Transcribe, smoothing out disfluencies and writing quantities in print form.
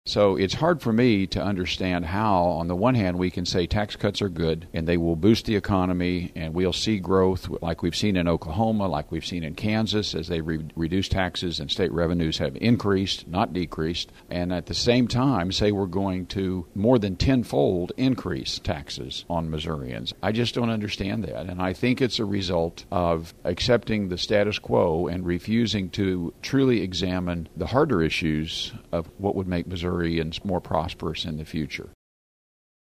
So it's hard for me to understand how, on the one hand, we can say tax cuts are good and they will boost the economy and we'll see growth like we've seen in Oklahoma, like we've seen in Kansas as they reduce taxes and state revenues have increased, not decreased, and at the same time say we're going to more than tenfold increase taxes on Missourians. I just don't understand that, and I think it's a result of accepting the status quo and refusing to truly examine the harder issues of what would make Missourians more prosperous in the future.